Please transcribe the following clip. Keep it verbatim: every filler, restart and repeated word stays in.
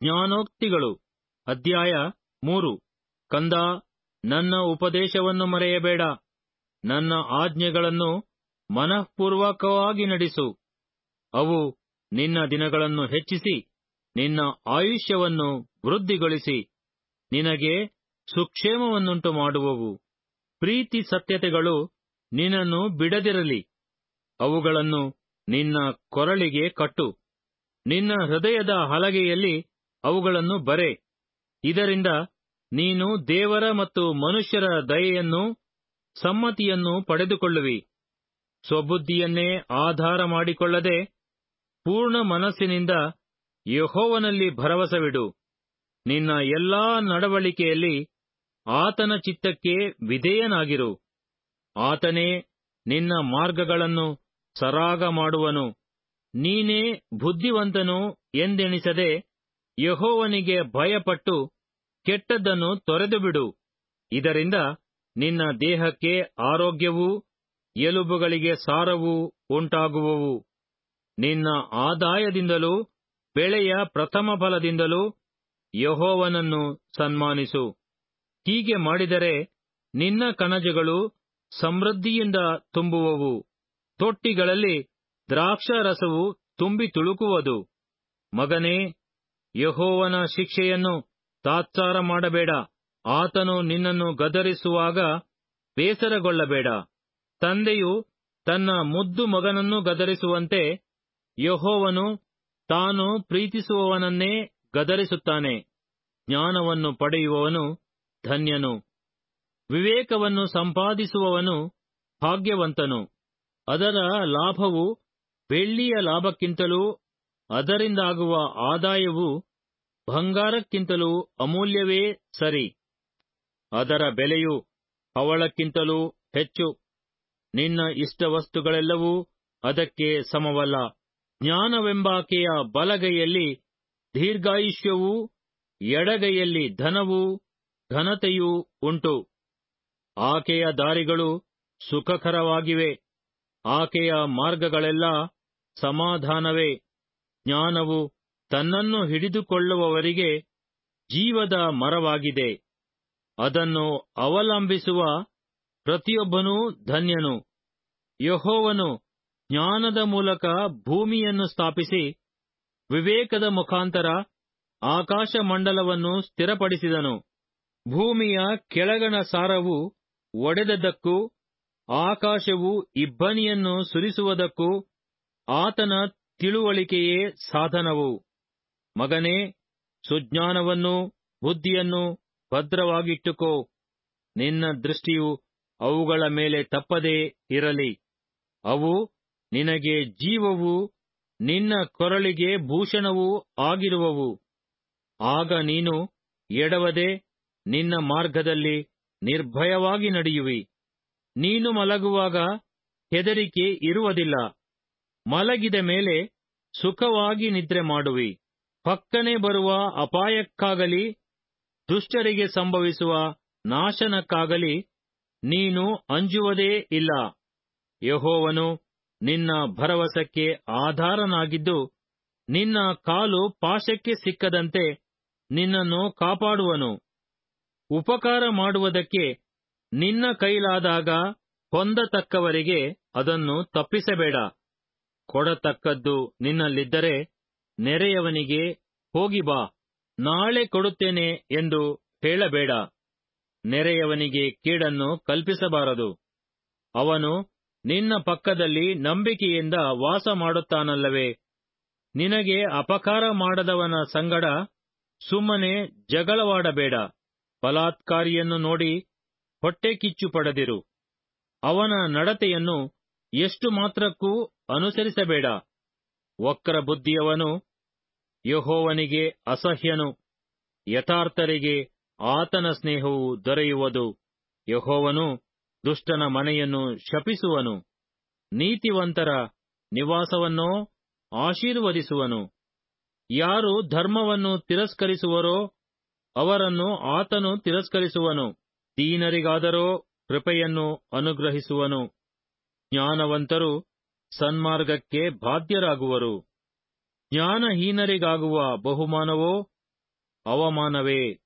ಜ್ಞಾನೋಕ್ತಿಗಳು ಅಧ್ಯಾಯ ಮೂರು. ಕಂದ, ನನ್ನ ಉಪದೇಶವನ್ನು ಮರೆಯಬೇಡ, ನನ್ನ ಆಜ್ಞೆಗಳನ್ನು ಮನಃಪೂರ್ವಕವಾಗಿ ನಡೆಸು. ಅವು ನಿನ್ನ ದಿನಗಳನ್ನು ಹೆಚ್ಚಿಸಿ ನಿನ್ನ ಆಯುಷ್ಯವನ್ನು ವೃದ್ಧಿಗೊಳಿಸಿ ನಿನಗೆ ಸುಕ್ಷೇಮವನ್ನುಂಟು ಮಾಡುವವು. ಪ್ರೀತಿ ಸತ್ಯತೆಗಳು ನಿನ್ನನ್ನು ಬಿಡದಿರಲಿ, ಅವುಗಳನ್ನು ನಿನ್ನ ಕೊರಳಿಗೆ ಕಟ್ಟು, ನಿನ್ನ ಹೃದಯದ ಹಲಗೆಯಲ್ಲಿ ಅವುಗಳನ್ನು ಬರೆ. ಇದರಿಂದ ನೀನು ದೇವರ ಮತ್ತು ಮನುಷ್ಯರ ದಯೆಯನ್ನು ಸಮ್ಮತಿಯನ್ನು ಪಡೆದುಕೊಳ್ಳುವಿ. ಸ್ವಬುದ್ಧಿಯನ್ನೇ ಆಧಾರ ಮಾಡಿಕೊಳ್ಳದೆ ಪೂರ್ಣ ಮನಸ್ಸಿನಿಂದ ಯೆಹೋವನಲ್ಲಿ ಭರವಸವಿಡು. ನಿನ್ನ ಎಲ್ಲಾ ನಡವಳಿಕೆಯಲ್ಲಿ ಆತನ ಚಿತ್ತಕ್ಕೆ ವಿಧೇಯನಾಗಿರು. ಆತನೇ ನಿನ್ನ ಮಾರ್ಗಗಳನ್ನು ಸರಾಗ ಮಾಡುವನು. ನೀನೇ ಬುದ್ಧಿವಂತನು ಎಂದೆಣಿಸದೆ ಯೆಹೋವನಿಗೆ ಭಯಪಟ್ಟು ಕೆಟ್ಟದ್ದನ್ನು ತೊರೆದುಬಿಡು. ಇದರಿಂದ ನಿನ್ನ ದೇಹಕ್ಕೆ ಆರೋಗ್ಯವೂ ಎಲುಬುಗಳಿಗೆ ಸಾರವೂ ಉಂಟಾಗುವವು. ನಿನ್ನ ಆದಾಯದಿಂದಲೂ ಬೆಳೆಯ ಪ್ರಥಮ ಫಲದಿಂದಲೂ ಯೆಹೋವನನ್ನು ಸನ್ಮಾನಿಸು. ಹೀಗೆ ಮಾಡಿದರೆ ನಿನ್ನ ಕಣಜಗಳು ಸಮೃದ್ಧಿಯಿಂದ ತುಂಬುವವು, ತೊಟ್ಟಿಗಳಲ್ಲಿ ದ್ರಾಕ್ಷಾರಸವು ತುಂಬಿ ತುಳುಕುವುದು. ಮಗನೇ, ಯೆಹೋವನ ಶಿಕ್ಷೆಯನ್ನು ತಾತ್ಸಾರ ಮಾಡಬೇಡ. ಆತನು ನಿನ್ನನ್ನು ಗದರಿಸುವಾಗ ಬೇಸರಗೊಳ್ಳಬೇಡ. ತಂದೆಯು ತನ್ನ ಮುದ್ದು ಮಗನನ್ನು ಗದರಿಸುವಂತೆ ಯೆಹೋವನು ತಾನು ಪ್ರೀತಿಸುವವನನ್ನೇ ಗದರಿಸುತ್ತಾನೆ. ಜ್ಞಾನವನ್ನು ಪಡೆಯುವವನು ಧನ್ಯನು, ವಿವೇಕವನ್ನು ಸಂಪಾದಿಸುವವನು ಭಾಗ್ಯವಂತನು. ಅದರ ಲಾಭವು ಬೆಳ್ಳಿಯ ಲಾಭಕ್ಕಿಂತಲೂ ಅದರಿಂದಾಗುವ ಆದಾಯವು ಬಂಗಾರಕ್ಕಿಂತಲೂ ಅಮೂಲ್ಯವೇ ಸರಿ. ಅದರ ಬೆಲೆಯು ಹವಳಕ್ಕಿಂತಲೂ ಹೆಚ್ಚು. ನಿನ್ನ ಇಷ್ಟವಸ್ತುಗಳೆಲ್ಲವೂ ಅದಕ್ಕೆ ಸಮವಲ್ಲ. ಜ್ಞಾನವೆಂಬಾಕೆಯ ಬಲಗೈಯಲ್ಲಿ ದೀರ್ಘಾಯುಷ್ಯವೂ ಎಡಗೈಯಲ್ಲಿ ಧನವೂ ಘನತೆಯೂ ಉಂಟು. ಆಕೆಯ ದಾರಿಗಳು ಸುಖಕರವಾಗಿವೆ, ಆಕೆಯ ಮಾರ್ಗಗಳೆಲ್ಲ ಸಮಾಧಾನವೇ. ಜ್ಞಾನವು ತನ್ನನ್ನು ಹಿಡಿದುಕೊಳ್ಳುವವರಿಗೆ ಜೀವದ ಮರವಾಗಿದೆ. ಅದನ್ನು ಅವಲಂಬಿಸುವ ಪ್ರತಿಯೊಬ್ಬನೂ ಧನ್ಯನು. ಯೆಹೋವನು ಜ್ಞಾನದ ಮೂಲಕ ಭೂಮಿಯನ್ನು ಸ್ಥಾಪಿಸಿ ವಿವೇಕದ ಮುಖಾಂತರ ಆಕಾಶಮಂಡಲವನ್ನು ಸ್ಥಿರಪಡಿಸಿದನು. ಭೂಮಿಯ ಕೆಳಗಣ ಸಾರವು ಒಡೆದದ್ದಕ್ಕೂ ಆಕಾಶವು ಇಬ್ಬನಿಯನ್ನು ಸುರಿಸುವುದಕ್ಕೂ ಆತನ ತಿಳುವಳಿಕೆಯೇ ಸಾಧನವು. ಮಗನೇ, ಸುಜ್ಞಾನವನ್ನೂ ಬುದ್ಧಿಯನ್ನೂ ಭದ್ರವಾಗಿಟ್ಟುಕೋ. ನಿನ್ನ ದೃಷ್ಟಿಯು ಅವುಗಳ ಮೇಲೆ ತಪ್ಪದೇ ಇರಲಿ. ಅವು ನಿನಗೆ ಜೀವವೂ ನಿನ್ನ ಕೊರಳಿಗೆ ಭೂಷಣವೂ ಆಗಿರುವವು. ಆಗ ನೀನು ಎಡವದೆ ನಿನ್ನ ಮಾರ್ಗದಲ್ಲಿ ನಿರ್ಭಯವಾಗಿ ನಡೆಯುವಿ. ನೀನು ಮಲಗುವಾಗ ಹೆದರಿಕೆ ಇರುವುದಿಲ್ಲ. ಮಲಗಿದ ಮೇಲೆ ಸುಖವಾಗಿ ನಿದ್ರೆ ಮಾಡುವಿ. ಪಕ್ಕನೆ ಬರುವ ಅಪಾಯಕ್ಕಾಗಲಿ ದುಷ್ಟರಿಗೆ ಸಂಭವಿಸುವ ನಾಶನಕ್ಕಾಗಲಿ ನೀನು ಅಂಜುವುದೇ ಇಲ್ಲ. ಯೆಹೋವನು ನಿನ್ನ ಭರವಸಕ್ಕೆ ಆಧಾರನಾಗಿದ್ದು ನಿನ್ನ ಕಾಲು ಪಾಶಕ್ಕೆ ಸಿಕ್ಕದಂತೆ ನಿನ್ನನ್ನು ಕಾಪಾಡುವನು. ಉಪಕಾರ ಮಾಡುವುದಕ್ಕೆ ನಿನ್ನ ಕೈಲಾದಾಗ ಹೊಂದತಕ್ಕವರಿಗೆ ಅದನ್ನು ತಪ್ಪಿಸಬೇಡ. ಕೊಡತಕ್ಕದ್ದು ನಿನ್ನಲ್ಲಿದ್ದರೆ ನೆರೆಯವನಿಗೆ ಹೋಗಿ ಬಾ, ನಾಳೆ ಕೊಡುತ್ತೇನೆ ಎಂದು ಹೇಳಬೇಡ. ನೆರೆಯವನಿಗೆ ಕೇಡನ್ನು ಕಲ್ಪಿಸಬಾರದು. ಅವನು ನಿನ್ನ ಪಕ್ಕದಲ್ಲಿ ನಂಬಿಕೆಯಿಂದ ವಾಸ ಮಾಡುತ್ತಾನಲ್ಲವೇ. ನಿನಗೆ ಅಪಕಾರ ಮಾಡದವನ ಸಂಗಡ ಸುಮ್ಮನೆ ಜಗಳವಾಡಬೇಡ. ಬಲಾತ್ಕಾರಿಯನ್ನು ನೋಡಿ ಹೊಟ್ಟೆ ಕಿಚ್ಚು ಪಡೆದಿರು. ಅವನ ನಡತೆಯನ್ನು ಎಷ್ಟು ಮಾತ್ರಕ್ಕೂ ಅನುಸರಿಸಬೇಡ. ವಕ್ರ ಬುದ್ಧಿಯವನು ಯೆಹೋವನಿಗೆ ಅಸಹ್ಯನು. ಯಥಾರ್ಥರಿಗೆ ಆತನ ಸ್ನೇಹವು ದೊರೆಯುವುದು. ಯೆಹೋವನು ದುಷ್ಟನ ಮನೆಯನ್ನು ಶಪಿಸುವನು, ನೀತಿವಂತರ ನಿವಾಸವನ್ನೋ ಆಶೀರ್ವದಿಸುವನು. ಯಾರು ಧರ್ಮವನ್ನು ತಿರಸ್ಕರಿಸುವರೋ ಅವರನ್ನು ಆತನು ತಿರಸ್ಕರಿಸುವನು. ದೀನರಿಗಾದರೋ ಕೃಪೆಯನ್ನು ಅನುಗ್ರಹಿಸುವನು. ಜ್ಞಾನವಂತರು ಸನ್ಮಾರ್ಗಕ್ಕೆ ಬಾಧ್ಯರಾಗುವರು. ಜ್ಞಾನಹೀನರಿಗಾಗುವ ಬಹುಮಾನವೋ ಅವಮಾನವೇ.